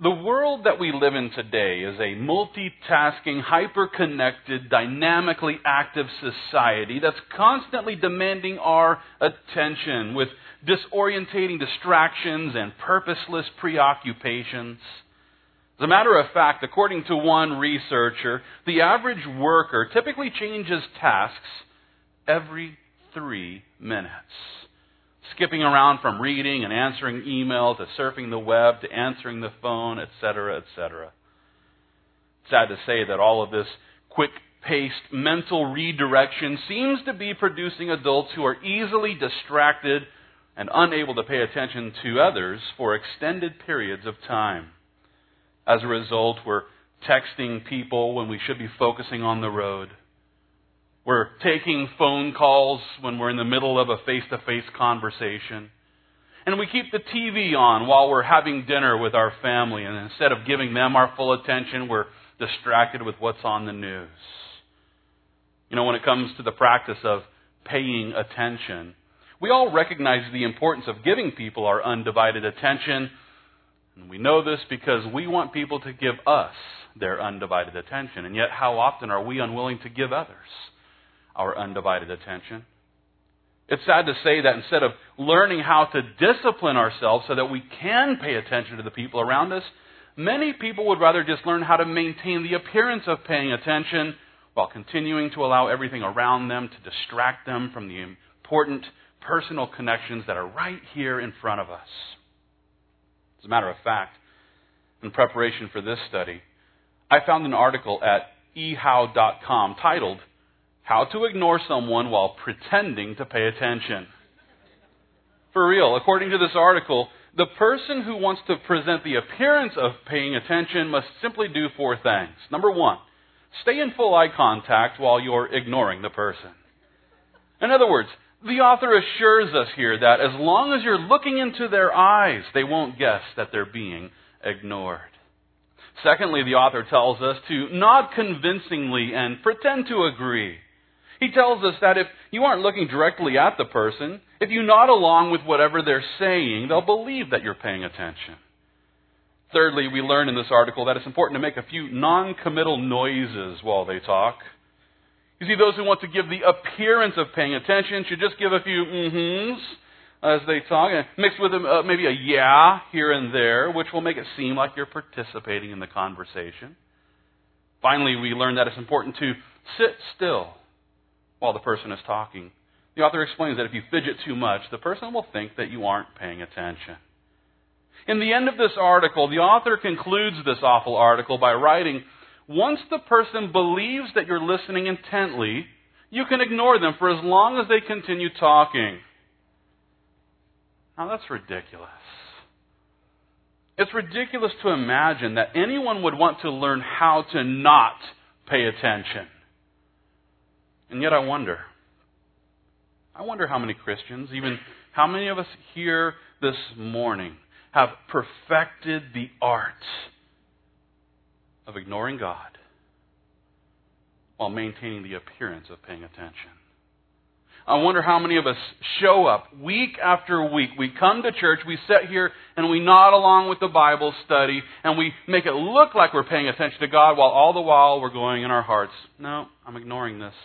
The world that we live in today is a multitasking, hyper-connected, dynamically active society that's constantly demanding our attention with disorientating distractions and purposeless preoccupations. As a matter of fact, according to one researcher, the average worker typically changes tasks every 3 minutes. Skipping around from reading and answering email to surfing the web to answering the phone, etc., etc. Sad to say that all of this quick-paced mental redirection seems to be producing adults who are easily distracted and unable to pay attention to others for extended periods of time. As a result, we're texting people when we should be focusing on the road. We're taking phone calls when we're in the middle of a face-to-face conversation. And we keep the TV on while we're having dinner with our family. And instead of giving them our full attention, we're distracted with what's on the news. You know, when it comes to the practice of paying attention, we all recognize the importance of giving people our undivided attention. And we know this because we want people to give us their undivided attention. And yet, how often are we unwilling to give others our undivided attention? It's sad to say that instead of learning how to discipline ourselves so that we can pay attention to the people around us, many people would rather just learn how to maintain the appearance of paying attention while continuing to allow everything around them to distract them from the important personal connections that are right here in front of us. As a matter of fact, in preparation for this study, I found an article at ehow.com titled, "How to Ignore Someone While Pretending to Pay Attention." For real, according to this article, the person who wants to present the appearance of paying attention must simply do 4 things. Number 1, stay in full eye contact while you're ignoring the person. In other words, the author assures us here that as long as you're looking into their eyes, they won't guess that they're being ignored. Secondly, the author tells us to nod convincingly and pretend to agree. He tells us that if you aren't looking directly at the person, if you nod along with whatever they're saying, they'll believe that you're paying attention. Thirdly, we learn in this article that it's important to make a few non-committal noises while they talk. You see, those who want to give the appearance of paying attention should just give a few mm-hms as they talk, and mixed with maybe a yeah here and there, which will make it seem like you're participating in the conversation. Finally, we learn that it's important to sit still while the person is talking. The author explains that if you fidget too much, the person will think that you aren't paying attention. In the end of this article, the author concludes this awful article by writing, "Once the person believes that you're listening intently, you can ignore them for as long as they continue talking." Now that's ridiculous. It's ridiculous to imagine that anyone would want to learn how to not pay attention. And yet I wonder how many Christians, even how many of us here this morning, have perfected the art of ignoring God while maintaining the appearance of paying attention. I wonder how many of us show up week after week. We come to church, we sit here, and we nod along with the Bible study, and we make it look like we're paying attention to God, while all the while we're going in our hearts, "No, I'm ignoring this."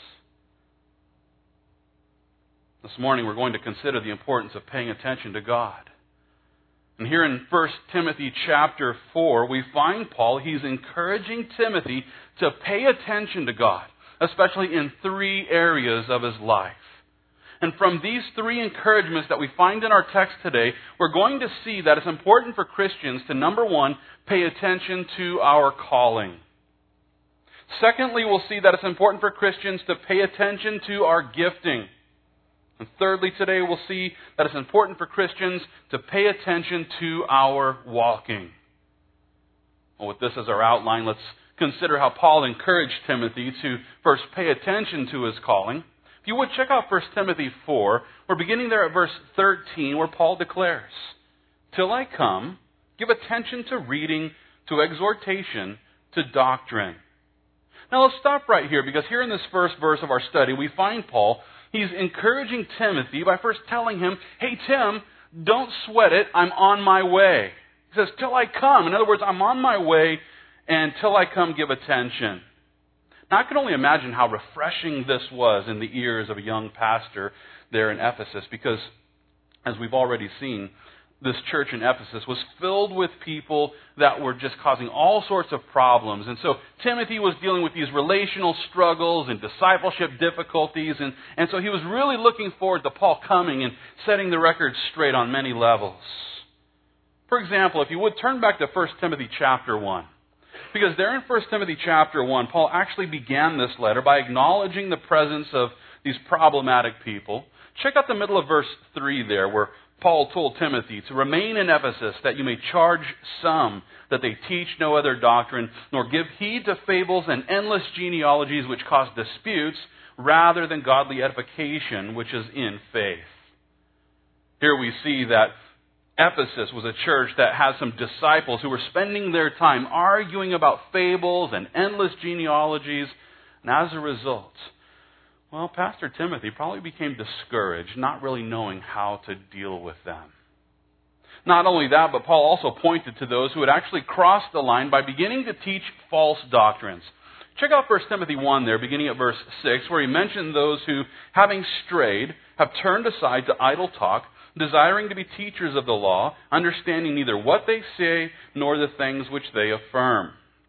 This morning we're going to consider the importance of paying attention to God. And here in 1 Timothy chapter 4, we find Paul, he's encouraging Timothy to pay attention to God, especially in 3 areas of his life. And from these 3 encouragements that we find in our text today, we're going to see that it's important for Christians to, number 1, pay attention to our calling. Secondly, we'll see that it's important for Christians to pay attention to our gifting. And thirdly, today we'll see that it's important for Christians to pay attention to our walking. Well, with this as our outline, let's consider how Paul encouraged Timothy to first pay attention to his calling. If you would, check out 1 Timothy 4. We're beginning there at verse 13, where Paul declares, "Till I come, give attention to reading, to exhortation, to doctrine." Now let's stop right here, because here in this first verse of our study, we find Paul, he's encouraging Timothy by first telling him, "Hey Tim, don't sweat it, I'm on my way." He says, till I come. In other words, I'm on my way, and till I come, give attention. Now, I can only imagine how refreshing this was in the ears of a young pastor there in Ephesus, because, as we've already seen, this church in Ephesus was filled with people that were just causing all sorts of problems. And so Timothy was dealing with these relational struggles and discipleship difficulties. And so he was really looking forward to Paul coming and setting the record straight on many levels. For example, if you would turn back to 1 Timothy chapter 1. Because there in 1 Timothy chapter 1, Paul actually began this letter by acknowledging the presence of these problematic people. Check out the middle of verse 3 there, where Paul told Timothy to remain in Ephesus, that you may charge some that they teach no other doctrine, nor give heed to fables and endless genealogies which cause disputes, rather than godly edification which is in faith. Here we see that Ephesus was a church that has some disciples who were spending their time arguing about fables and endless genealogies, and as a result, well, Pastor Timothy probably became discouraged, not really knowing how to deal with them. Not only that, but Paul also pointed to those who had actually crossed the line by beginning to teach false doctrines. Check out 1 Timothy 1 there, beginning at verse 6, where he mentioned those who, having strayed, have turned aside to idle talk, desiring to be teachers of the law, understanding neither what they say nor the things which they affirm.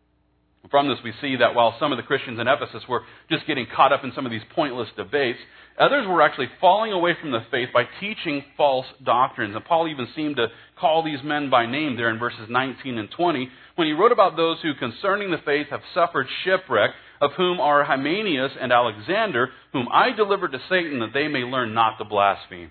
From this we see that while some of the Christians in Ephesus were just getting caught up in some of these pointless debates, others were actually falling away from the faith by teaching false doctrines. And Paul even seemed to call these men by name there in verses 19 and 20, when he wrote about those who concerning the faith have suffered shipwreck, of whom are Hymenaeus and Alexander, whom I delivered to Satan that they may learn not to blaspheme.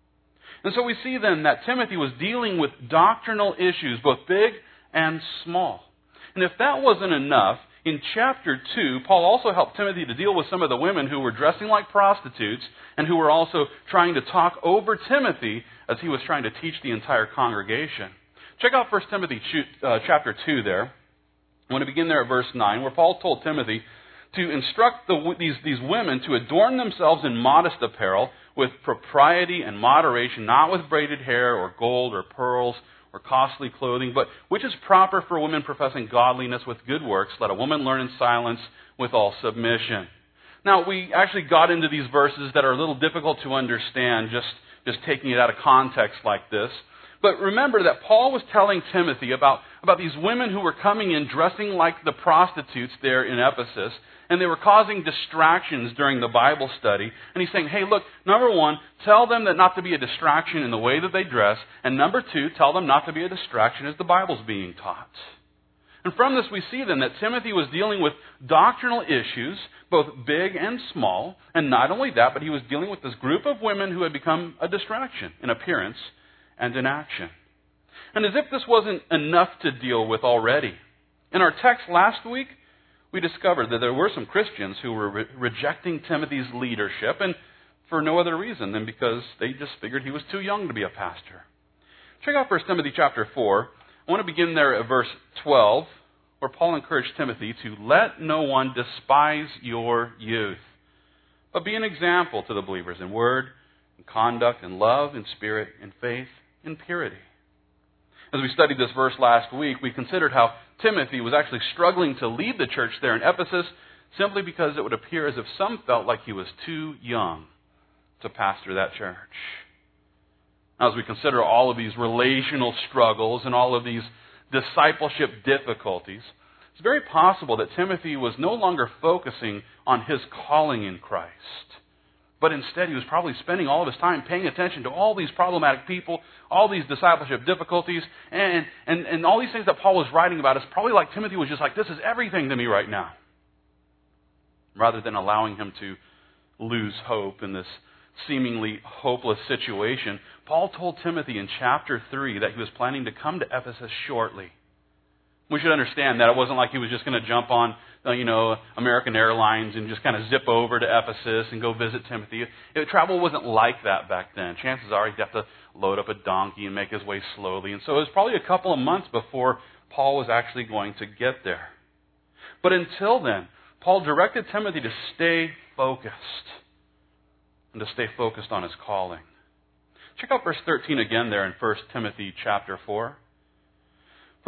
And so we see then that Timothy was dealing with doctrinal issues, both big and small. And if that wasn't enough, in chapter 2, Paul also helped Timothy to deal with some of the women who were dressing like prostitutes and who were also trying to talk over Timothy as he was trying to teach the entire congregation. Check out 1 Timothy chapter 2 there. I want to begin there at verse 9, where Paul told Timothy to instruct these women to adorn themselves in modest apparel with propriety and moderation, not with braided hair or gold or pearls or costly clothing, but which is proper for women professing godliness with good works. Let a woman learn in silence with all submission. Now, we actually got into these verses that are a little difficult to understand, just taking it out of context like this. But remember that Paul was telling Timothy about these women who were coming in dressing like the prostitutes there in Ephesus, and they were causing distractions during the Bible study. And he's saying, hey, look, number one, tell them that not to be a distraction in the way that they dress, and number two, tell them not to be a distraction as the Bible's being taught. And from this we see then that Timothy was dealing with doctrinal issues, both big and small, and not only that, but he was dealing with this group of women who had become a distraction in appearance and in action. And as if this wasn't enough to deal with already, in our text last week, we discovered that there were some Christians who were rejecting Timothy's leadership, and for no other reason than because they just figured he was too young to be a pastor. Check out 1 Timothy chapter 4. I want to begin there at verse 12, where Paul encouraged Timothy to let no one despise your youth, but be an example to the believers in word, in conduct, in love, in spirit, in faith, in purity. As we studied this verse last week, we considered how Timothy was actually struggling to lead the church there in Ephesus simply because it would appear as if some felt like he was too young to pastor that church. Now, as we consider all of these relational struggles and all of these discipleship difficulties, it's very possible that Timothy was no longer focusing on his calling in Christ. But instead, he was probably spending all of his time paying attention to all these problematic people, all these discipleship difficulties, and all these things that Paul was writing about. It's probably like Timothy was just like, this is everything to me right now. Rather than allowing him to lose hope in this seemingly hopeless situation, Paul told Timothy in chapter 3 that he was planning to come to Ephesus shortly. We should understand that it wasn't like he was just going to jump on, American Airlines and just kind of zip over to Ephesus and go visit Timothy. Travel wasn't like that back then. Chances are he'd have to load up a donkey and make his way slowly. And so it was probably a couple of months before Paul was actually going to get there. But until then, Paul directed Timothy to stay focused and to stay focused on his calling. Check out verse 13 again there in 1 Timothy chapter 4.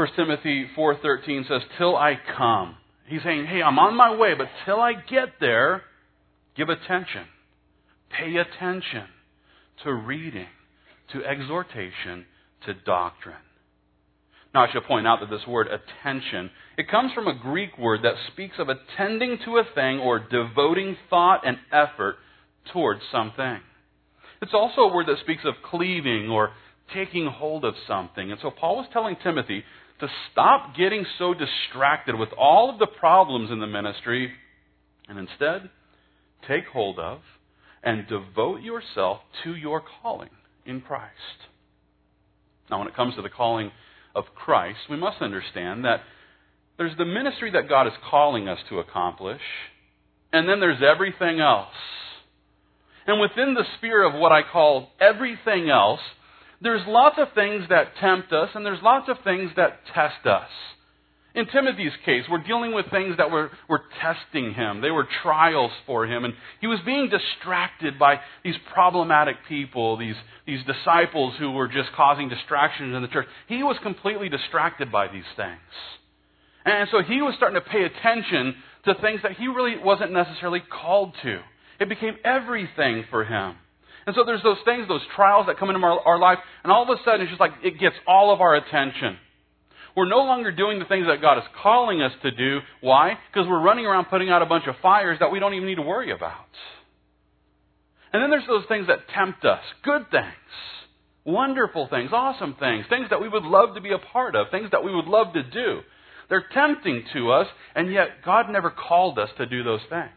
1 Timothy 4:13 says, till I come. He's saying, hey, I'm on my way, but till I get there, give attention. Pay attention to reading, to exhortation, to doctrine. Now, I should point out that this word attention, it comes from a Greek word that speaks of attending to a thing or devoting thought and effort towards something. It's also a word that speaks of cleaving or taking hold of something. And so Paul was telling Timothy to stop getting so distracted with all of the problems in the ministry and instead take hold of and devote yourself to your calling in Christ. Now, when it comes to the calling of Christ, we must understand that there's the ministry that God is calling us to accomplish, and then there's everything else. And within the sphere of what I call everything else, there's lots of things that tempt us, and there's lots of things that test us. In Timothy's case, we're dealing with things that were testing him. They were trials for him, and he was being distracted by these problematic people, these disciples who were just causing distractions in the church. He was completely distracted by these things. And so he was starting to pay attention to things that he really wasn't necessarily called to. It became everything for him. And so there's those things, those trials that come into our life, and all of a sudden it's just like it gets all of our attention. We're no longer doing the things that God is calling us to do. Why? Because we're running around putting out a bunch of fires that we don't even need to worry about. And then there's those things that tempt us. Good things. Wonderful things. Awesome things. Things that we would love to be a part of. Things that we would love to do. They're tempting to us, and yet God never called us to do those things.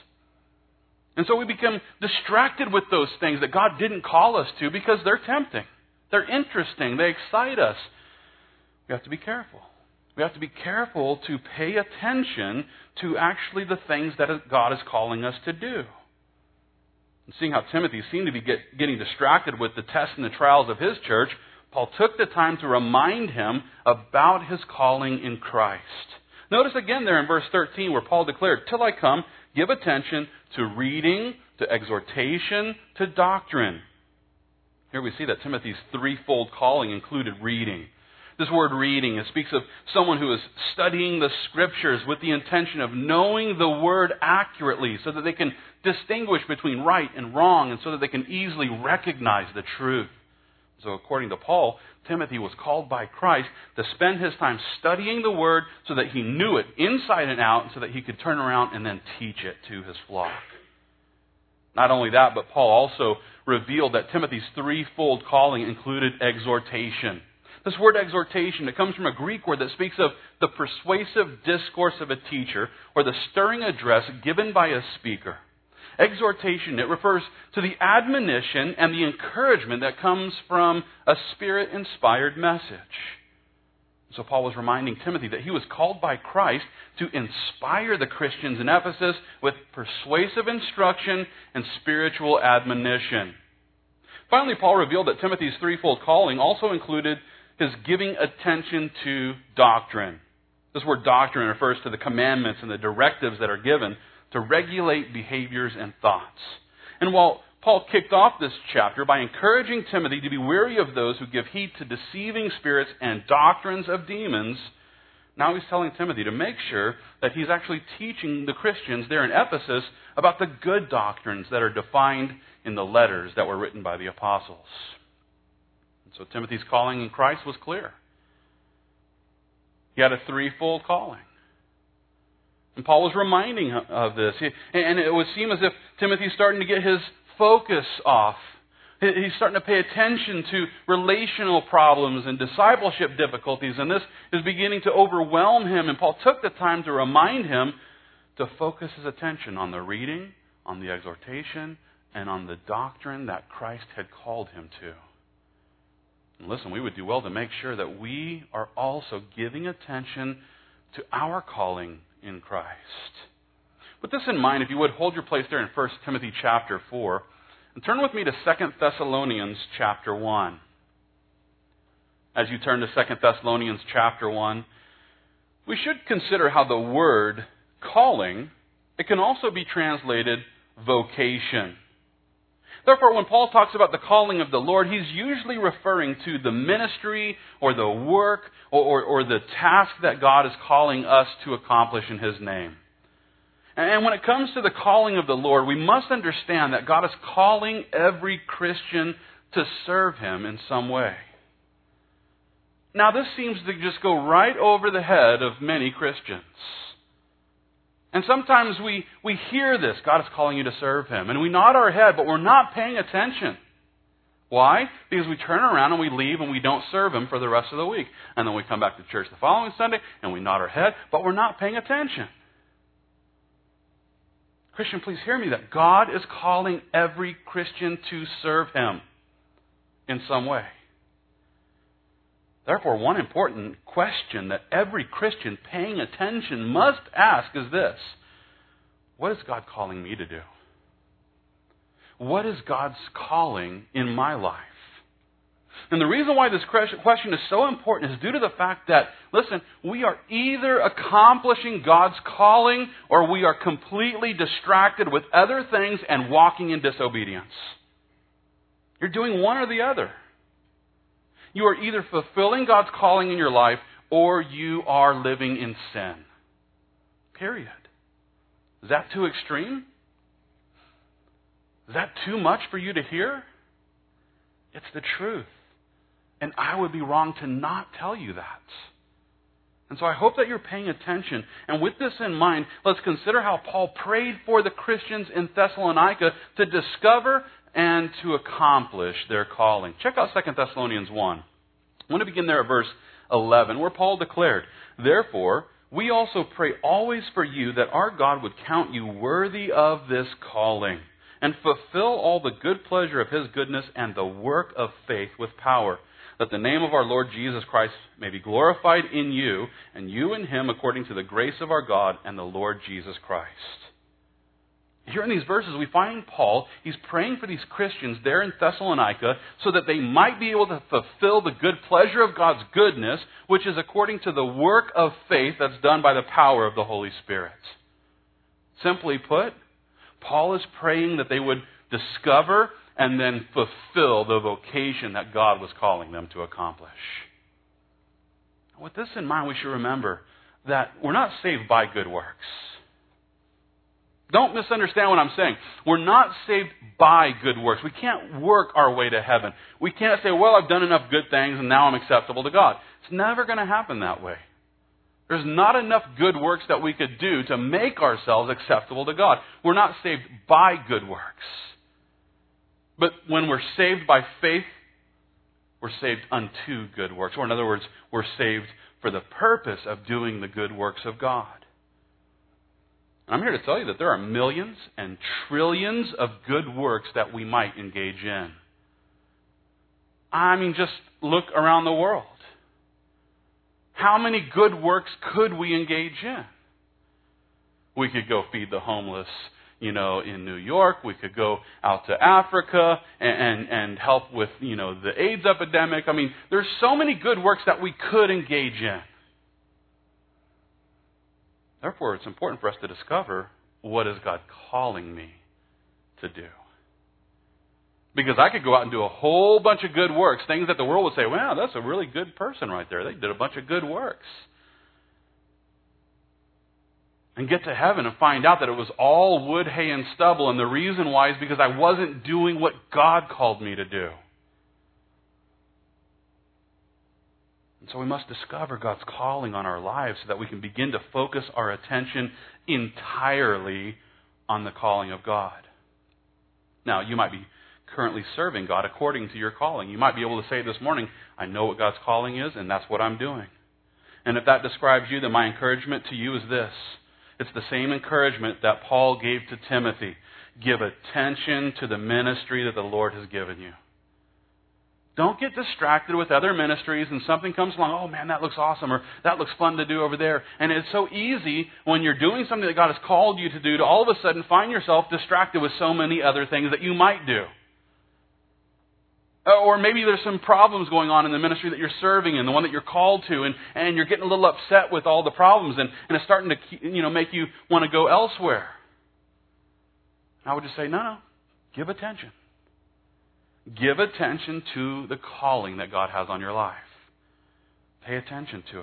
And so we become distracted with those things that God didn't call us to because they're tempting. They're interesting. They excite us. We have to be careful. We have to be careful to pay attention to actually the things that God is calling us to do. And seeing how Timothy seemed to be getting distracted with the tests and the trials of his church, Paul took the time to remind him about his calling in Christ. Notice again there in verse 13 where Paul declared, till I come, give attention to reading, to exhortation, to doctrine. Here we see that Timothy's threefold calling included reading. This word reading, it speaks of someone who is studying the Scriptures with the intention of knowing the Word accurately so that they can distinguish between right and wrong and so that they can easily recognize the truth. So according to Paul, Timothy was called by Christ to spend his time studying the Word so that he knew it inside and out and so that he could turn around and then teach it to his flock. Not only that, but Paul also revealed that Timothy's threefold calling included exhortation. This word exhortation, it comes from a Greek word that speaks of the persuasive discourse of a teacher or the stirring address given by a speaker. Exhortation, it refers to the admonition and the encouragement that comes from a Spirit-inspired message. So Paul was reminding Timothy that he was called by Christ to inspire the Christians in Ephesus with persuasive instruction and spiritual admonition. Finally, Paul revealed that Timothy's threefold calling also included his giving attention to doctrine. This word doctrine refers to the commandments and the directives that are given to regulate behaviors and thoughts. And while Paul kicked off this chapter by encouraging Timothy to be wary of those who give heed to deceiving spirits and doctrines of demons, now he's telling Timothy to make sure that he's actually teaching the Christians there in Ephesus about the good doctrines that are defined in the letters that were written by the apostles. So Timothy's calling in Christ was clear. He had a threefold calling. And Paul was reminding him of this. And it would seem as if Timothy's starting to get his focus off. He's starting to pay attention to relational problems and discipleship difficulties. And this is beginning to overwhelm him. And Paul took the time to remind him to focus his attention on the reading, on the exhortation, and on the doctrine that Christ had called him to. And listen, we would do well to make sure that we are also giving attention to our calling in Christ. With this in mind, if you would, hold your place there in 1 Timothy chapter 4, and turn with me to 2 Thessalonians chapter 1. As you turn to 2 Thessalonians chapter 1, we should consider how the word calling, it can also be translated vocation. Therefore, when Paul talks about the calling of the Lord, he's usually referring to the ministry or the work or the task that God is calling us to accomplish in His name. And when it comes to the calling of the Lord, we must understand that God is calling every Christian to serve Him in some way. Now, this seems to just go right over the head of many Christians. And sometimes we hear this, God is calling you to serve Him, and we nod our head, but we're not paying attention. Why? Because we turn around and we leave and we don't serve Him for the rest of the week. And then we come back to church the following Sunday and we nod our head, but we're not paying attention. Christian, please hear me that God is calling every Christian to serve Him in some way. Therefore, one important question that every Christian paying attention must ask is this: what is God calling me to do? What is God's calling in my life? And the reason why this question is so important is due to the fact that, listen, we are either accomplishing God's calling or we are completely distracted with other things and walking in disobedience. You're doing one or the other. You are either fulfilling God's calling in your life or you are living in sin. Period. Is that too extreme? Is that too much for you to hear? It's the truth. And I would be wrong to not tell you that. And so I hope that you're paying attention. And with this in mind, let's consider how Paul prayed for the Christians in Thessalonica to discover and to accomplish their calling. Check out 2 Thessalonians 1. I want to begin there at verse 11, where Paul declared, "Therefore, we also pray always for you that our God would count you worthy of this calling, and fulfill all the good pleasure of His goodness and the work of faith with power, that the name of our Lord Jesus Christ may be glorified in you, and you in Him according to the grace of our God and the Lord Jesus Christ." Here in these verses, we find Paul, he's praying for these Christians there in Thessalonica so that they might be able to fulfill the good pleasure of God's goodness, which is according to the work of faith that's done by the power of the Holy Spirit. Simply put, Paul is praying that they would discover and then fulfill the vocation that God was calling them to accomplish. With this in mind, we should remember that we're not saved by good works. Don't misunderstand what I'm saying. We're not saved by good works. We can't work our way to heaven. We can't say, well, I've done enough good things and now I'm acceptable to God. It's never going to happen that way. There's not enough good works that we could do to make ourselves acceptable to God. We're not saved by good works. But when we're saved by faith, we're saved unto good works. Or in other words, we're saved for the purpose of doing the good works of God. I'm here to tell you that there are millions and trillions of good works that we might engage in. I mean, just look around the world. How many good works could we engage in? We could go feed the homeless, in New York. We could go out to Africa and help with, the AIDS epidemic. I mean, there's so many good works that we could engage in. Therefore, it's important for us to discover, what is God calling me to do? Because I could go out and do a whole bunch of good works, things that the world would say, wow, that's a really good person right there. They did a bunch of good works. And get to heaven and find out that it was all wood, hay, and stubble. And the reason why is because I wasn't doing what God called me to do. So we must discover God's calling on our lives so that we can begin to focus our attention entirely on the calling of God. Now, you might be currently serving God according to your calling. You might be able to say this morning, I know what God's calling is, and that's what I'm doing. And if that describes you, then my encouragement to you is this. It's the same encouragement that Paul gave to Timothy. Give attention to the ministry that the Lord has given you. Don't get distracted with other ministries and something comes along, oh man, that looks awesome, or that looks fun to do over there. And it's so easy when you're doing something that God has called you to do to all of a sudden find yourself distracted with so many other things that you might do. Or maybe there's some problems going on in the ministry that you're serving in, the one that you're called to, and you're getting a little upset with all the problems, and it's starting to make you want to go elsewhere. I would just say, no, give attention. Give attention to the calling that God has on your life. Pay attention to it.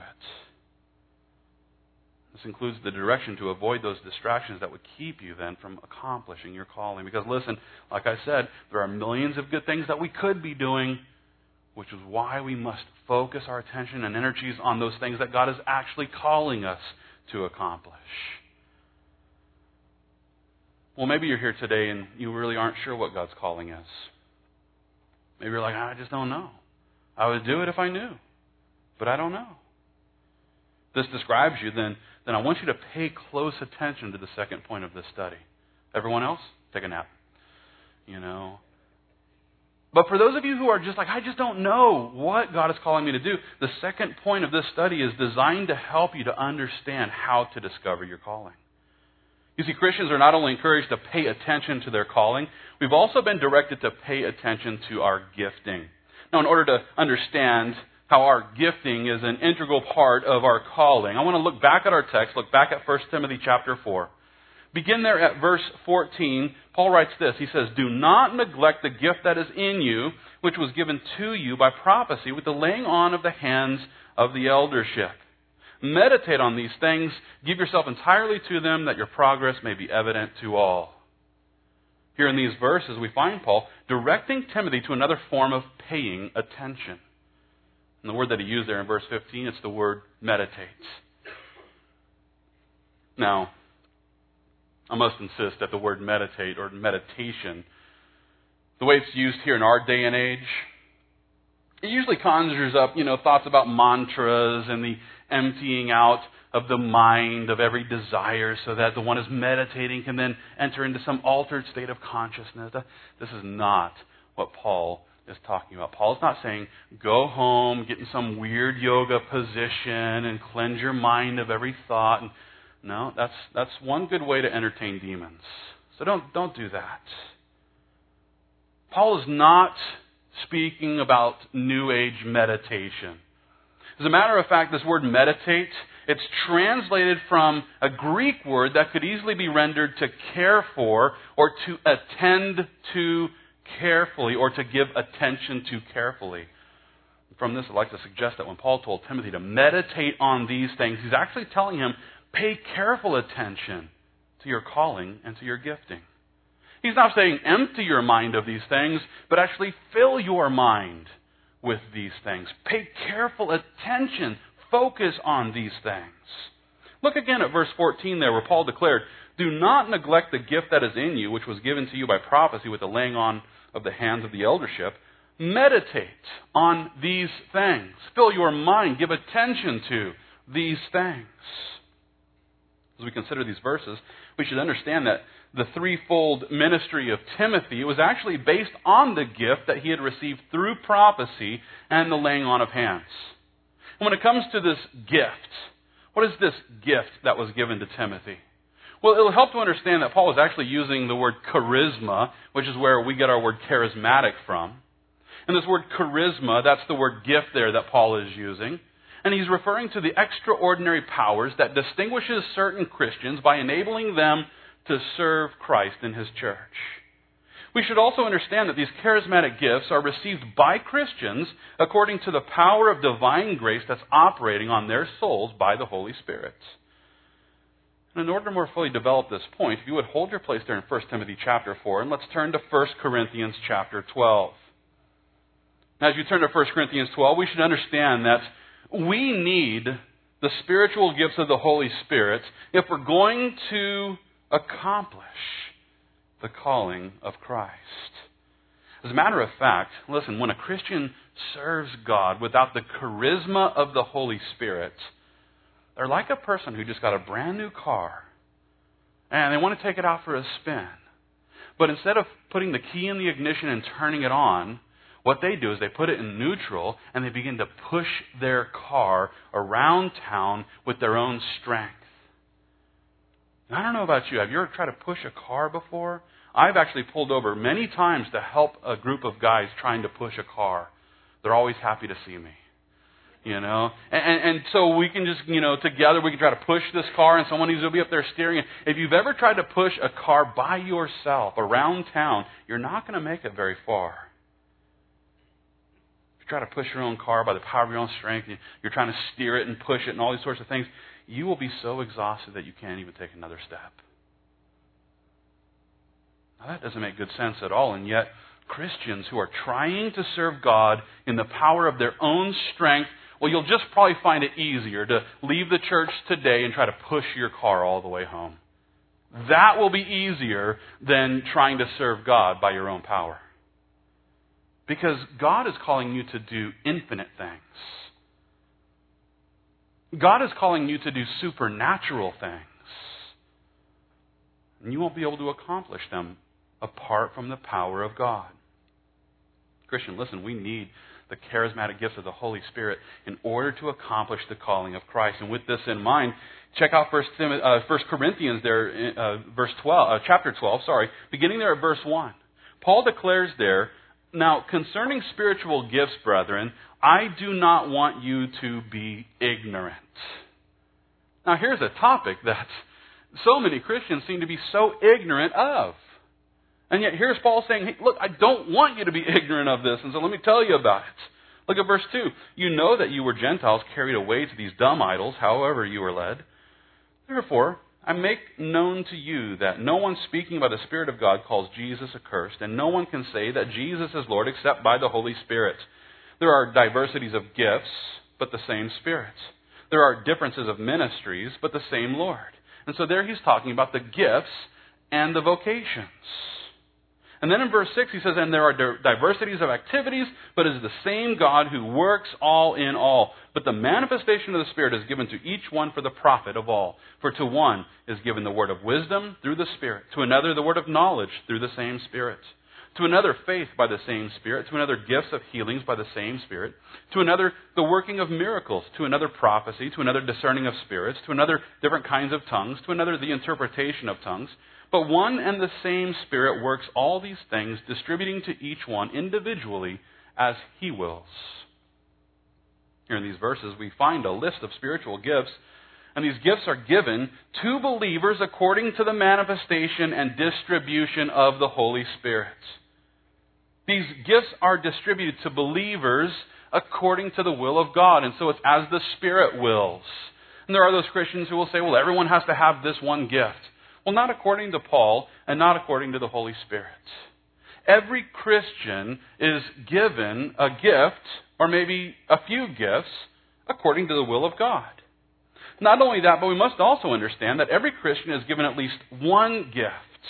This includes the direction to avoid those distractions that would keep you then from accomplishing your calling. Because listen, like I said, there are millions of good things that we could be doing, which is why we must focus our attention and energies on those things that God is actually calling us to accomplish. Well, maybe you're here today and you really aren't sure what God's calling is. Maybe you're like, I just don't know. I would do it if I knew, but I don't know. This describes you, then I want you to pay close attention to the second point of this study. Everyone else, take a nap. But for those of you who are just like, I just don't know what God is calling me to do, the second point of this study is designed to help you to understand how to discover your calling. You see, Christians are not only encouraged to pay attention to their calling, we've also been directed to pay attention to our gifting. Now, in order to understand how our gifting is an integral part of our calling, I want to look back at our text, look back at 1 Timothy chapter 4. Begin there at verse 14. Paul writes this. He says, "Do not neglect the gift that is in you, which was given to you by prophecy with the laying on of the hands of the eldership. Meditate on these things. Give yourself entirely to them, that your progress may be evident to all." Here in these verses, we find Paul directing Timothy to another form of paying attention. And the word that he used there in verse 15, it's the word meditate. Now, I must insist that the word meditate or meditation, the way it's used here in our day and age, it usually conjures up, thoughts about mantras and the emptying out of the mind of every desire so that the one is meditating can then enter into some altered state of consciousness. This is not what Paul is talking about. Paul's not saying, go home, get in some weird yoga position and cleanse your mind of every thought. No, that's one good way to entertain demons. So don't do that. Paul is not speaking about New Age meditation. As a matter of fact, this word meditate, it's translated from a Greek word that could easily be rendered to care for or to attend to carefully or to give attention to carefully. From this, I'd like to suggest that when Paul told Timothy to meditate on these things, he's actually telling him, pay careful attention to your calling and to your gifting. He's not saying empty your mind of these things, but actually fill your mind with these things. Pay careful attention. Focus on these things. Look again at verse 14 there where Paul declared, "Do not neglect the gift that is in you, which was given to you by prophecy with the laying on of the hands of the eldership. Meditate on these things. Fill your mind. Give attention to these things." As we consider these verses, we should understand that the threefold ministry of Timothy was actually based on the gift that he had received through prophecy and the laying on of hands. And when it comes to this gift, what is this gift that was given to Timothy? Well, it'll help to understand that Paul is actually using the word charisma, which is where we get our word charismatic from. And this word charisma, that's the word gift there that Paul is using. And he's referring to the extraordinary powers that distinguishes certain Christians by enabling them to serve Christ in His church. We should also understand that these charismatic gifts are received by Christians according to the power of divine grace that's operating on their souls by the Holy Spirit. And in order to more fully develop this point, if you would hold your place there in 1 Timothy chapter 4, and let's turn to 1 Corinthians chapter 12. Now, as you turn to 1 Corinthians 12, we should understand that we need the spiritual gifts of the Holy Spirit if we're going to accomplish the calling of Christ. As a matter of fact, listen, when a Christian serves God without the charisma of the Holy Spirit, they're like a person who just got a brand new car and they want to take it out for a spin. But instead of putting the key in the ignition and turning it on, what they do is they put it in neutral and they begin to push their car around town with their own strength. Now, I don't know about you. Have you ever tried to push a car before? I've actually pulled over many times to help a group of guys trying to push a car. They're always happy to see me. And so we can just, together we can try to push this car and someone needs to be up there steering it. If you've ever tried to push a car by yourself around town, you're not going to make it very far. try to push your own car by the power of your own strength, you're trying to steer it and push it and all these sorts of things, you will be so exhausted that you can't even take another step. Now that doesn't make good sense at all, and yet Christians who are trying to serve God in the power of their own strength, well, you'll just probably find it easier to leave the church today and try to push your car all the way home. That will be easier than trying to serve God by your own power. Because God is calling you to do infinite things. God is calling you to do supernatural things. And you won't be able to accomplish them apart from the power of God. Christian, listen, we need the charismatic gifts of the Holy Spirit in order to accomplish the calling of Christ. And with this in mind, check out 1 Corinthians there, chapter 12, beginning there at verse 1. Paul declares there, "Now, concerning spiritual gifts, brethren, I do not want you to be ignorant." Now, here's a topic that so many Christians seem to be so ignorant of. And yet here's Paul saying, hey, look, I don't want you to be ignorant of this, and so let me tell you about it. Look at verse 2. "You know that you were Gentiles carried away to these dumb idols, however you were led. Therefore, I make known to you that no one speaking by the Spirit of God calls Jesus accursed, and no one can say that Jesus is Lord except by the Holy Spirit. There are diversities of gifts, but the same Spirit. There are differences of ministries, but the same Lord." And so there he's talking about the gifts and the vocations. And then in verse 6 he says, "And there are diversities of activities, but it is the same God who works all in all. But the manifestation of the Spirit is given to each one for the profit of all. For to one is given the word of wisdom through the Spirit, to another the word of knowledge through the same Spirit, to another faith by the same Spirit, to another gifts of healings by the same Spirit, to another the working of miracles, to another prophecy, to another discerning of spirits, to another different kinds of tongues, to another the interpretation of tongues. But one and the same Spirit works all these things, distributing to each one individually as He wills." Here in these verses, we find a list of spiritual gifts, and these gifts are given to believers according to the manifestation and distribution of the Holy Spirit. These gifts are distributed to believers according to the will of God, and so it's as the Spirit wills. And there are those Christians who will say, well, everyone has to have this one gift. Well, not according to Paul and not according to the Holy Spirit. Every Christian is given a gift, or maybe a few gifts, according to the will of God. Not only that, but we must also understand that every Christian is given at least one gift.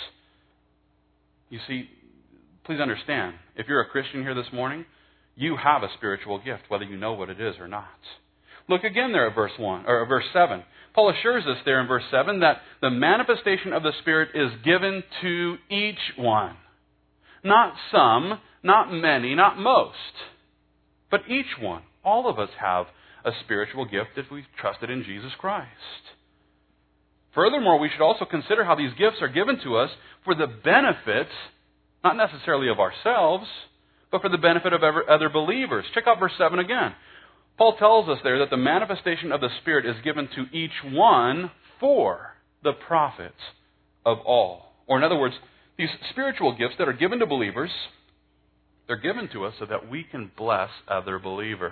You see, please understand, if you're a Christian here this morning, you have a spiritual gift, whether you know what it is or not. Look again there at verse 7. Paul assures us there in verse 7 that the manifestation of the Spirit is given to each one. Not some, not many, not most, but each one. All of us have a spiritual gift if we've trusted in Jesus Christ. Furthermore, we should also consider how these gifts are given to us for the benefit, not necessarily of ourselves, but for the benefit of other believers. Check out verse 7 again. Paul tells us there that the manifestation of the Spirit is given to each one for the profit of all. Or in other words, these spiritual gifts that are given to believers, they're given to us so that we can bless other believers.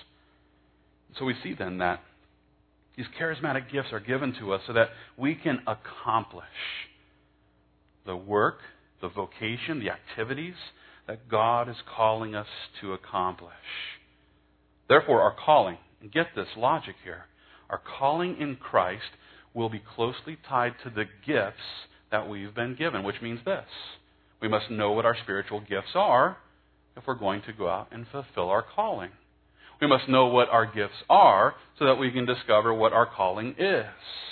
So we see then that these charismatic gifts are given to us so that we can accomplish the work, the vocation, the activities that God is calling us to accomplish. Therefore, our calling, and get this logic here, our calling in Christ will be closely tied to the gifts that we've been given, which means this. We must know what our spiritual gifts are if we're going to go out and fulfill our calling. We must know what our gifts are so that we can discover what our calling is.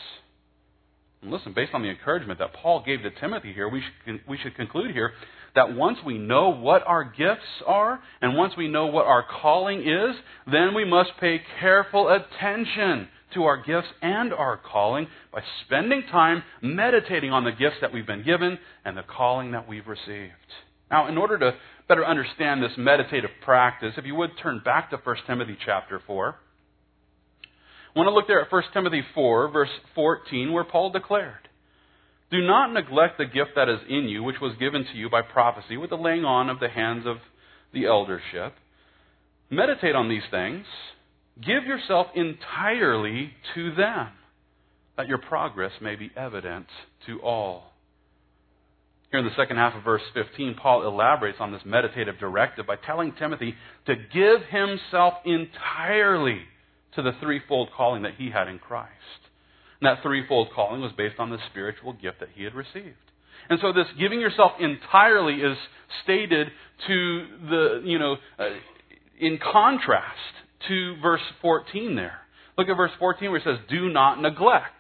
And listen, based on the encouragement that Paul gave to Timothy here, we should conclude here that once we know what our gifts are and once we know what our calling is, then we must pay careful attention to our gifts and our calling by spending time meditating on the gifts that we've been given and the calling that we've received. Now, in order to better understand this meditative practice, if you would turn back to 1 Timothy chapter 4. I want to look there at 1 Timothy 4, verse 14, where Paul declared, "Do not neglect the gift that is in you, which was given to you by prophecy with the laying on of the hands of the eldership. Meditate on these things. Give yourself entirely to them, that your progress may be evident to all. Here in the second half of verse 15, Paul elaborates on this meditative directive by telling Timothy to give himself entirely to the threefold calling that he had in Christ. And that threefold calling was based on the spiritual gift that he had received. And so this giving yourself entirely is stated to in contrast to verse 14 there. Look at verse 14 where it says, do not neglect.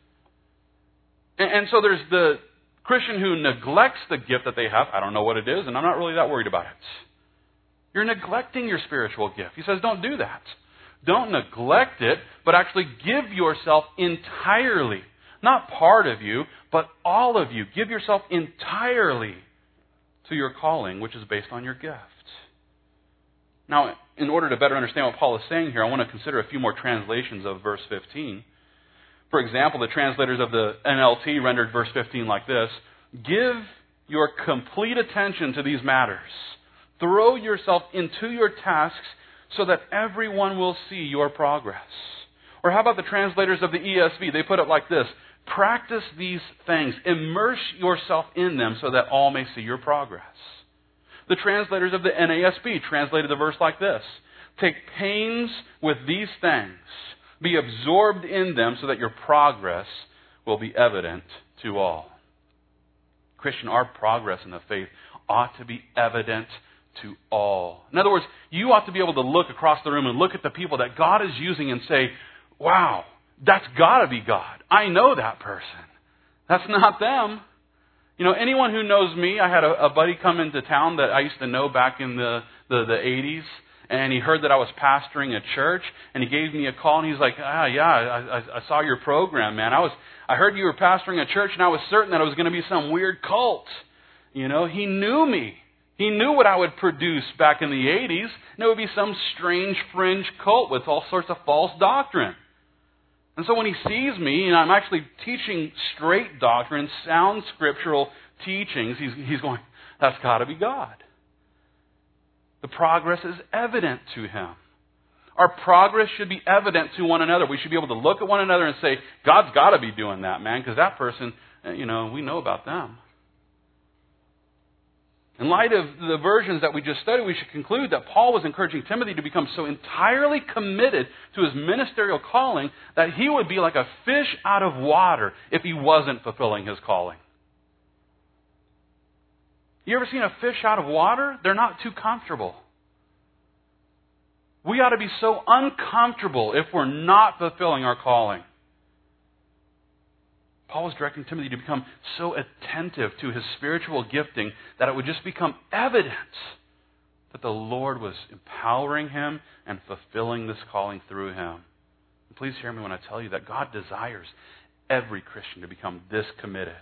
And so there's the Christian who neglects the gift that they have. I don't know what it is, and I'm not really that worried about it. You're neglecting your spiritual gift. He says, don't do that. Don't neglect it, but actually give yourself entirely. Not part of you, but all of you. Give yourself entirely to your calling, which is based on your gift. Now, in order to better understand what Paul is saying here, I want to consider a few more translations of verse 15. For example, the translators of the NLT rendered verse 15 like this: give your complete attention to these matters. Throw yourself into your tasks so that everyone will see your progress. Or how about the translators of the ESV? They put it like this: practice these things. Immerse yourself in them so that all may see your progress. The translators of the NASB translated the verse like this: take pains with these things. Be absorbed in them so that your progress will be evident to all. Christian, our progress in the faith ought to be evident to all. In other words, you ought to be able to look across the room and look at the people that God is using and say, wow, that's got to be God. I know that person. That's not them. You know, anyone who knows me, I had a buddy come into town that I used to know back in the 80s, and he heard that I was pastoring a church, and he gave me a call, and he's like, I saw your program, man. I heard you were pastoring a church, and I was certain that it was going to be some weird cult. You know, he knew me. He knew what I would produce back in the 80s, and it would be some strange fringe cult with all sorts of false doctrine. And so when he sees me, and I'm actually teaching straight doctrine, sound scriptural teachings, he's going, that's got to be God. The progress is evident to him. Our progress should be evident to one another. We should be able to look at one another and say, God's got to be doing that, man, because that person, we know about them. In light of the versions that we just studied, we should conclude that Paul was encouraging Timothy to become so entirely committed to his ministerial calling that he would be like a fish out of water if he wasn't fulfilling his calling. You ever seen a fish out of water? They're not too comfortable. We ought to be so uncomfortable if we're not fulfilling our calling. Paul was directing Timothy to become so attentive to his spiritual gifting that it would just become evident that the Lord was empowering him and fulfilling this calling through him. And please hear me when I tell you that God desires every Christian to become this committed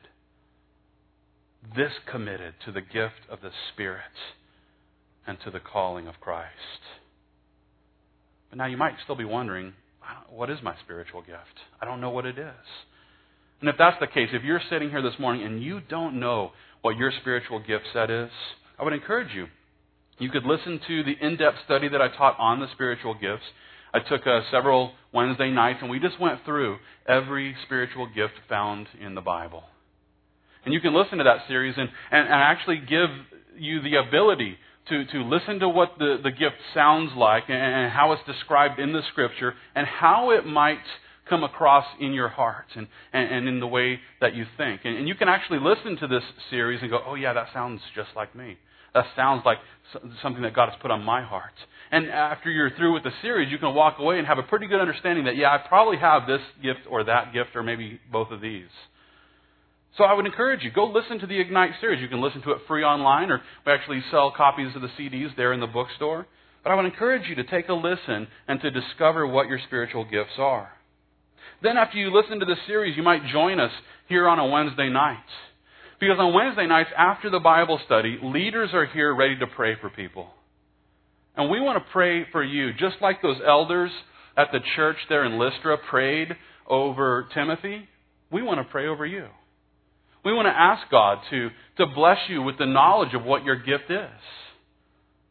to the gift of the Spirit and to the calling of Christ. But now you might still be wondering, what is my spiritual gift? I don't know what it is. And if that's the case, if you're sitting here this morning and you don't know what your spiritual gift set is, I would encourage you. You could listen to the in-depth study that I taught on the spiritual gifts. I took several Wednesday nights and we just went through every spiritual gift found in the Bible. And you can listen to that series and actually give you the ability to listen to what the gift sounds like and how it's described in the Scripture and how it might come across in your heart and in the way that you think. And you can actually listen to this series and go, oh yeah, that sounds just like me. That sounds like something that God has put on my heart. And after you're through with the series, you can walk away and have a pretty good understanding that, yeah, I probably have this gift or that gift or maybe both of these. So I would encourage you, go listen to the Ignite series. You can listen to it free online, or we actually sell copies of the CDs there in the bookstore. But I would encourage you to take a listen and to discover what your spiritual gifts are. Then after you listen to this series, you might join us here on a Wednesday night. Because on Wednesday nights, after the Bible study, leaders are here ready to pray for people. And we want to pray for you, just like those elders at the church there in Lystra prayed over Timothy. We want to pray over you. We want to ask God to bless you with the knowledge of what your gift is.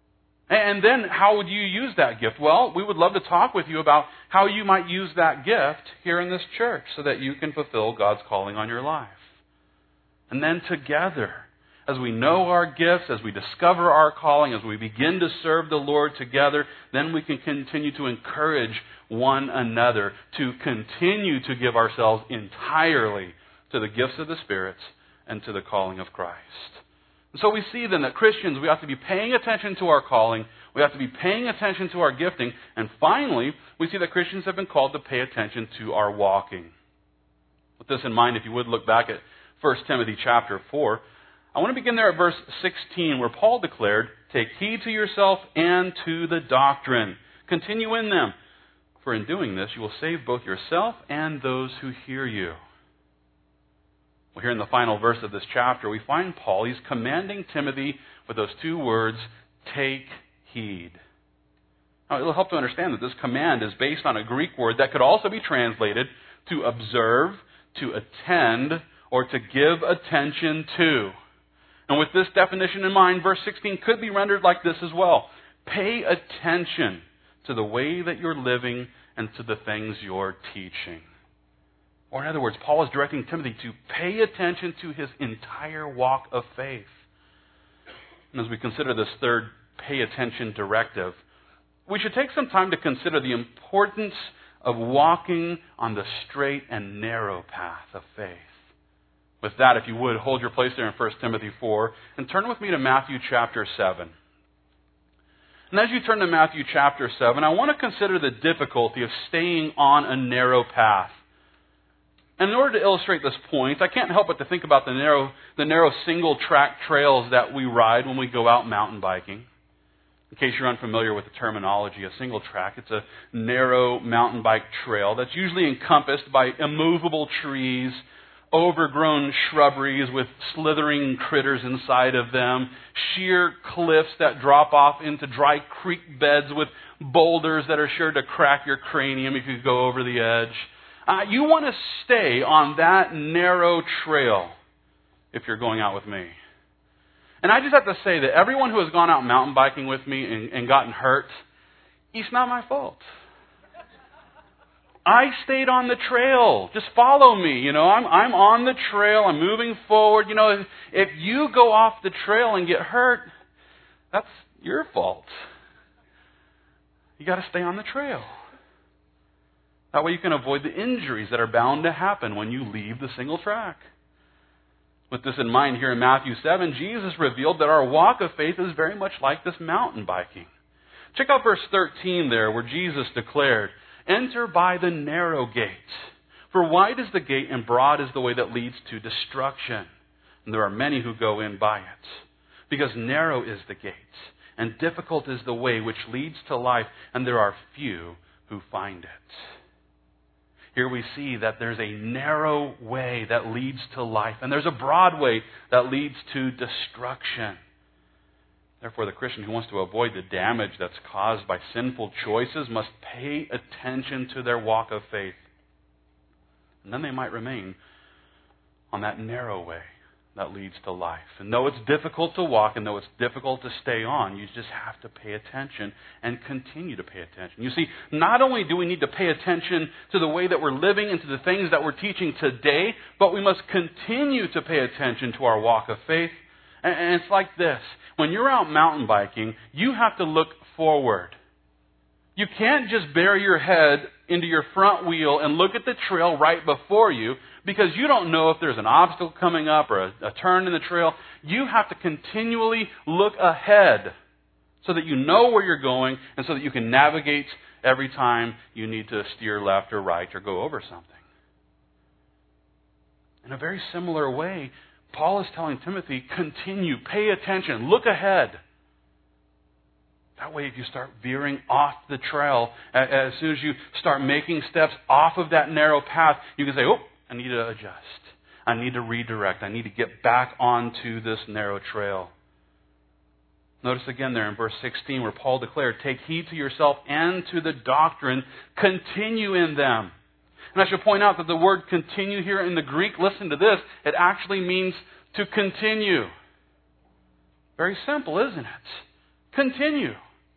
And then how would you use that gift? Well, we would love to talk with you about how you might use that gift here in this church so that you can fulfill God's calling on your life. And then together, as we know our gifts, as we discover our calling, as we begin to serve the Lord together, then we can continue to encourage one another to continue to give ourselves entirely to the gifts of the Spirit and to the calling of Christ. And so we see then that Christians, we have to be paying attention to our calling, we have to be paying attention to our gifting, and finally, we see that Christians have been called to pay attention to our walking. With this in mind, if you would look back at 1 Timothy chapter 4, I want to begin there at verse 16, where Paul declared, "Take heed to yourself and to the doctrine. Continue in them, for in doing this you will save both yourself and those who hear you." Well, here in the final verse of this chapter, we find Paul, he's commanding Timothy with those two words, take heed. Now, it'll help to understand that this command is based on a Greek word that could also be translated to observe, to attend, or to give attention to. And with this definition in mind, verse 16 could be rendered like this as well. Pay attention to the way that you're living and to the things you're teaching. Or in other words, Paul is directing Timothy to pay attention to his entire walk of faith. And as we consider this third pay attention directive, we should take some time to consider the importance of walking on the straight and narrow path of faith. With that, if you would, hold your place there in 1 Timothy 4 and turn with me to Matthew chapter 7. And as you turn to Matthew chapter 7, I want to consider the difficulty of staying on a narrow path. And in order to illustrate this point, I can't help but to think about the narrow single-track trails that we ride when we go out mountain biking. In case you're unfamiliar with the terminology, a single track, it's a narrow mountain bike trail that's usually encompassed by immovable trees, overgrown shrubberies with slithering critters inside of them, sheer cliffs that drop off into dry creek beds with boulders that are sure to crack your cranium if you go over the edge. You want to stay on that narrow trail if you're going out with me. And I just have to say that everyone who has gone out mountain biking with me and gotten hurt, it's not my fault. I stayed on the trail. Just follow me. I'm on the trail. I'm moving forward. If you go off the trail and get hurt, that's your fault. You got to stay on the trail. That way you can avoid the injuries that are bound to happen when you leave the single track. With this in mind, here in Matthew 7, Jesus revealed that our walk of faith is very much like this mountain biking. Check out verse 13 there, where Jesus declared, "Enter by the narrow gate. For wide is the gate and broad is the way that leads to destruction. And there are many who go in by it. Because narrow is the gate, and difficult is the way which leads to life, and there are few who find it." Here we see that there's a narrow way that leads to life, and there's a broad way that leads to destruction. Therefore, the Christian who wants to avoid the damage that's caused by sinful choices must pay attention to their walk of faith. And then they might remain on that narrow way that leads to life. And though it's difficult to walk and though it's difficult to stay on, you just have to pay attention and continue to pay attention. You see, not only do we need to pay attention to the way that we're living and to the things that we're teaching today, but we must continue to pay attention to our walk of faith. And it's like this. When you're out mountain biking, you have to look forward. You can't just bury your head into your front wheel and look at the trail right before you, because you don't know if there's an obstacle coming up or a turn in the trail. You have to continually look ahead so that you know where you're going and so that you can navigate every time you need to steer left or right or go over something. In a very similar way, Paul is telling Timothy, continue, pay attention, look ahead. That way, if you start veering off the trail, as soon as you start making steps off of that narrow path, you can say, oh, I need to adjust. I need to redirect. I need to get back onto this narrow trail. Notice again there in verse 16 where Paul declared, take heed to yourself and to the doctrine, continue in them. And I should point out that the word continue here in the Greek, listen to this, it actually means to continue. Very simple, isn't it? Continue.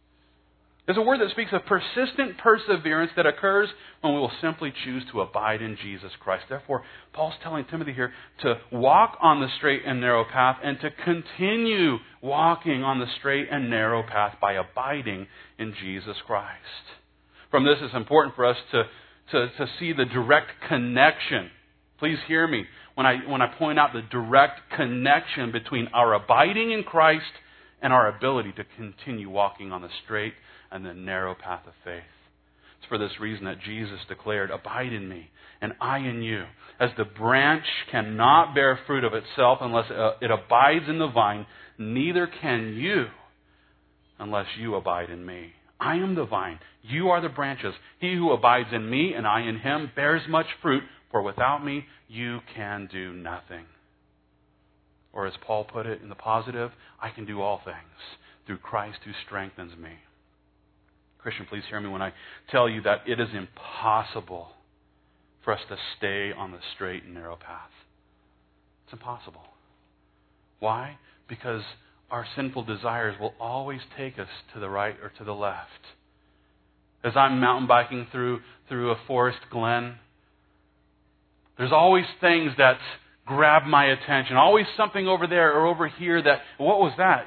It's a word that speaks of persistent perseverance that occurs when we will simply choose to abide in Jesus Christ. Therefore, Paul's telling Timothy here to walk on the straight and narrow path and to continue walking on the straight and narrow path by abiding in Jesus Christ. From this, it's important for us to see the direct connection. Please hear me when I point out the direct connection between our abiding in Christ and our ability to continue walking on the straight and the narrow path of faith. It's for this reason that Jesus declared, "Abide in me, and I in you. As the branch cannot bear fruit of itself unless it abides in the vine, neither can you unless you abide in me. I am the vine, you are the branches. He who abides in me and I in him bears much fruit, for without me you can do nothing." Or as Paul put it in the positive, I can do all things through Christ who strengthens me. Christian, please hear me when I tell you that it is impossible for us to stay on the straight and narrow path. It's impossible. Why? Because our sinful desires will always take us to the right or to the left. As I'm mountain biking through a forest glen, there's always things that grab my attention. Always something over there or over here that, what was that,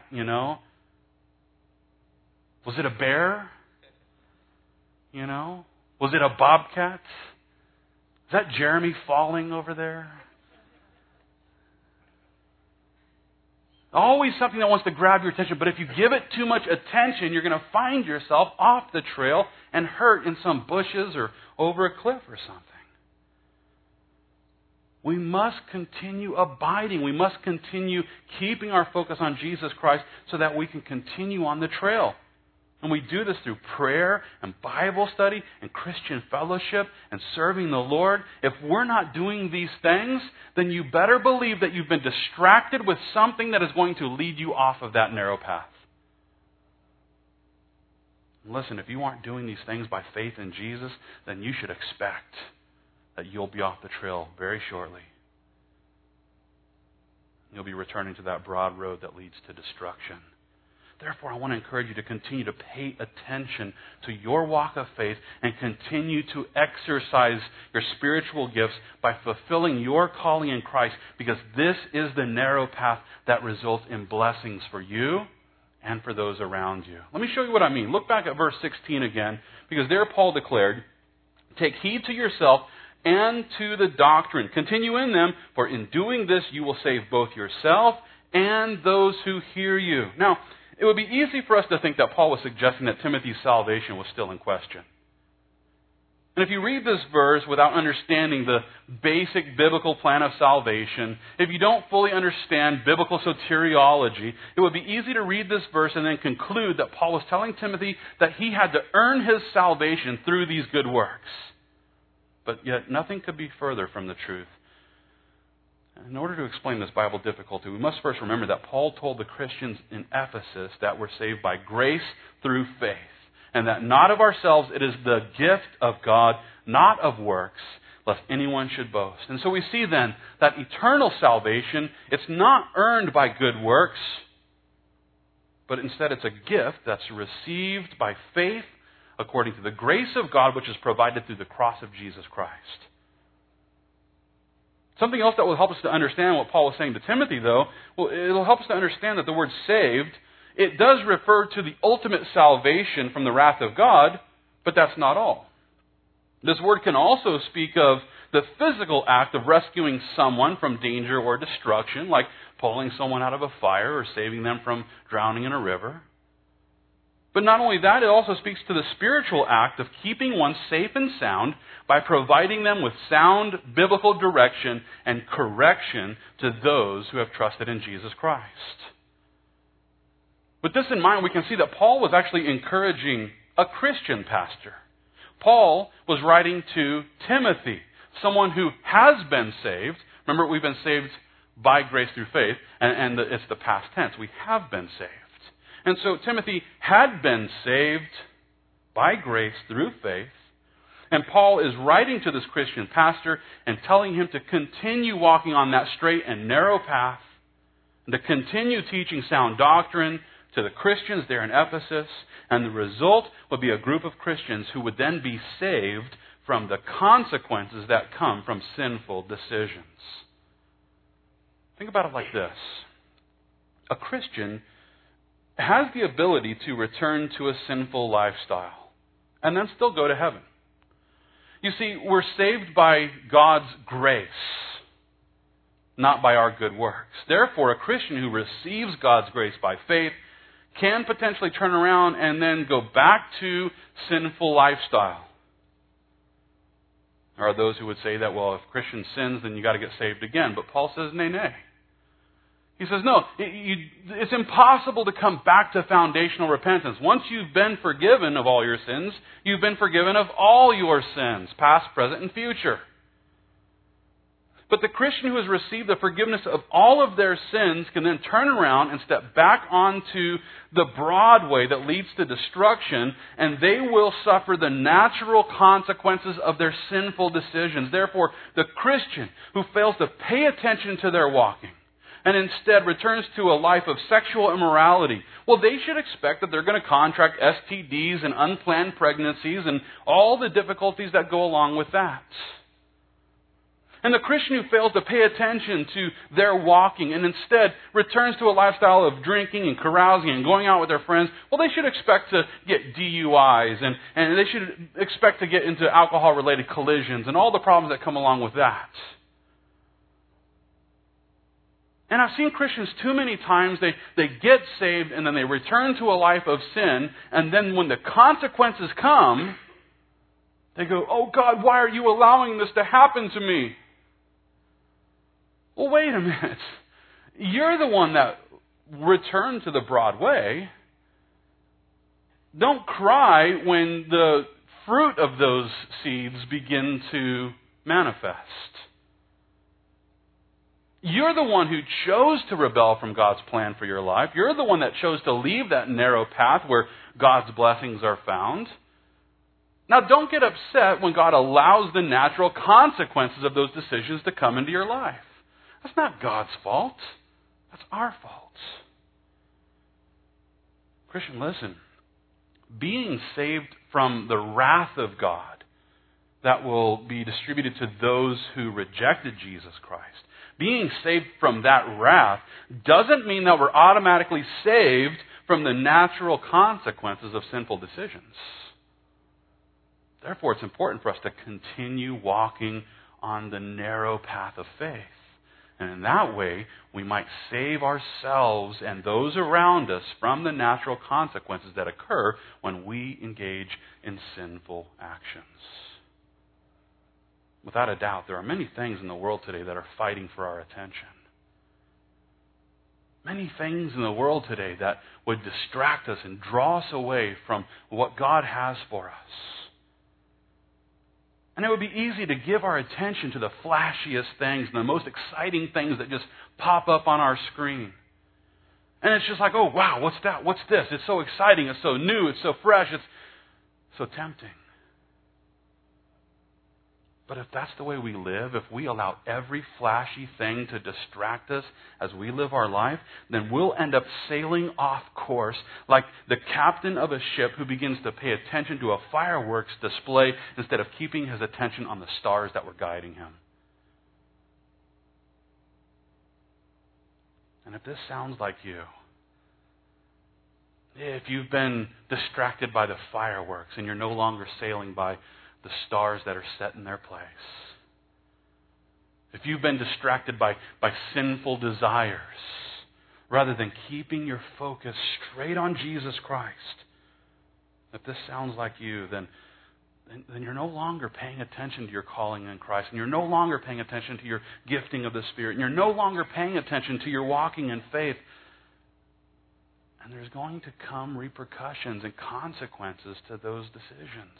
Was it a bear? Was it a bobcat? Is that Jeremy falling over there? Always something that wants to grab your attention, but if you give it too much attention, you're going to find yourself off the trail and hurt in some bushes or over a cliff or something. We must continue abiding. We must continue keeping our focus on Jesus Christ so that we can continue on the trail. And we do this through prayer and Bible study and Christian fellowship and serving the Lord. If we're not doing these things, then you better believe that you've been distracted with something that is going to lead you off of that narrow path. And listen, if you aren't doing these things by faith in Jesus, then you should expect that you'll be off the trail very shortly. You'll be returning to that broad road that leads to destruction. Therefore, I want to encourage you to continue to pay attention to your walk of faith and continue to exercise your spiritual gifts by fulfilling your calling in Christ, because this is the narrow path that results in blessings for you and for those around you. Let me show you what I mean. Look back at verse 16 again, because there Paul declared, "Take heed to yourself and to the doctrine. Continue in them, for in doing this you will save both yourself and those who hear you." Now, it would be easy for us to think that Paul was suggesting that Timothy's salvation was still in question. And if you read this verse without understanding the basic biblical plan of salvation, if you don't fully understand biblical soteriology, it would be easy to read this verse and then conclude that Paul was telling Timothy that he had to earn his salvation through these good works. But yet nothing could be further from the truth. In order to explain this Bible difficulty, we must first remember that Paul told the Christians in Ephesus that we're saved by grace through faith, and that not of ourselves, it is the gift of God, not of works, lest anyone should boast. And so we see then that eternal salvation, it's not earned by good works, but instead it's a gift that's received by faith according to the grace of God, which is provided through the cross of Jesus Christ. Something else that will help us to understand what Paul was saying to Timothy, though, it'll help us to understand that the word saved, it does refer to the ultimate salvation from the wrath of God, but that's not all. This word can also speak of the physical act of rescuing someone from danger or destruction, like pulling someone out of a fire or saving them from drowning in a river. But not only that, it also speaks to the spiritual act of keeping one safe and sound by providing them with sound biblical direction and correction to those who have trusted in Jesus Christ. With this in mind, we can see that Paul was actually encouraging a Christian pastor. Paul was writing to Timothy, someone who has been saved. Remember, we've been saved by grace through faith, and it's the past tense. We have been saved. And so Timothy had been saved by grace through faith. And Paul is writing to this Christian pastor and telling him to continue walking on that straight and narrow path, and to continue teaching sound doctrine, to the Christians there in Ephesus, and the result would be a group of Christians who would then be saved from the consequences that come from sinful decisions. Think about it like this. A Christian has the ability to return to a sinful lifestyle and then still go to heaven. You see, we're saved by God's grace, not by our good works. Therefore, a Christian who receives God's grace by faith can potentially turn around and then go back to sinful lifestyle. There are those who would say that, well, if a Christian sins, then you got to get saved again. But Paul says, nay, nay. He says, no, it's impossible to come back to foundational repentance. Once you've been forgiven of all your sins, you've been forgiven of all your sins, past, present, and future. But the Christian who has received the forgiveness of all of their sins can then turn around and step back onto the broad way that leads to destruction, and they will suffer the natural consequences of their sinful decisions. Therefore, the Christian who fails to pay attention to their walking and instead returns to a life of sexual immorality, well, they should expect that they're going to contract STDs and unplanned pregnancies and all the difficulties that go along with that. And the Christian who fails to pay attention to their walking and instead returns to a lifestyle of drinking and carousing and going out with their friends, well, they should expect to get DUIs and they should expect to get into alcohol-related collisions and all the problems that come along with that. And I've seen Christians too many times, they get saved and then they return to a life of sin, and then when the consequences come, they go, oh God, why are you allowing this to happen to me? Well, wait a minute. You're the one that returned to the broad way. Don't cry when the fruit of those seeds begin to manifest. You're the one who chose to rebel from God's plan for your life. You're the one that chose to leave that narrow path where God's blessings are found. Now, don't get upset when God allows the natural consequences of those decisions to come into your life. That's not God's fault. That's our fault. Christian, listen. Being saved from the wrath of God that will be distributed to those who rejected Jesus Christ, being saved from that wrath doesn't mean that we're automatically saved from the natural consequences of sinful decisions. Therefore, it's important for us to continue walking on the narrow path of faith. And in that way, we might save ourselves and those around us from the natural consequences that occur when we engage in sinful actions. Without a doubt, there are many things in the world today that are fighting for our attention. Many things in the world today that would distract us and draw us away from what God has for us. And it would be easy to give our attention to the flashiest things and the most exciting things that just pop up on our screen. And it's just like, oh, wow, what's that? What's this? It's so exciting. It's so new. It's so fresh. It's so tempting. But if that's the way we live, if we allow every flashy thing to distract us as we live our life, then we'll end up sailing off course like the captain of a ship who begins to pay attention to a fireworks display instead of keeping his attention on the stars that were guiding him. And if this sounds like you, if you've been distracted by the fireworks and you're no longer sailing by the stars that are set in their place, if you've been distracted by sinful desires rather than keeping your focus straight on Jesus Christ, if this sounds like you, then you're no longer paying attention to your calling in Christ, and you're no longer paying attention to your gifting of the Spirit, and you're no longer paying attention to your walking in faith. And there's going to come repercussions and consequences to those decisions.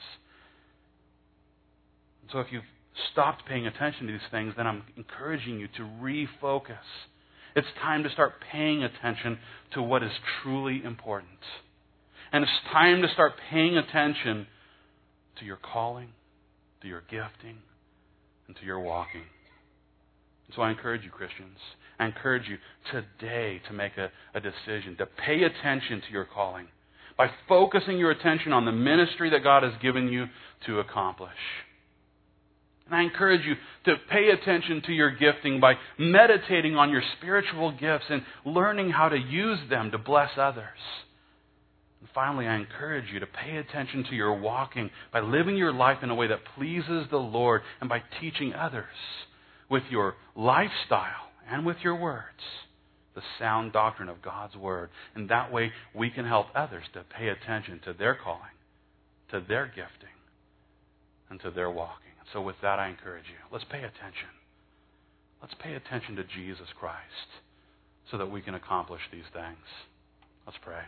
So if you've stopped paying attention to these things, then I'm encouraging you to refocus. It's time to start paying attention to what is truly important. And it's time to start paying attention to your calling, to your gifting, and to your walking. So I encourage you, Christians, I encourage you today to make a decision, to pay attention to your calling by focusing your attention on the ministry that God has given you to accomplish. And I encourage you to pay attention to your gifting by meditating on your spiritual gifts and learning how to use them to bless others. And finally, I encourage you to pay attention to your walking by living your life in a way that pleases the Lord and by teaching others with your lifestyle and with your words the sound doctrine of God's Word. And that way we can help others to pay attention to their calling, to their gifting, and to their walking. So with that, I encourage you, let's pay attention. Let's pay attention to Jesus Christ so that we can accomplish these things. Let's pray.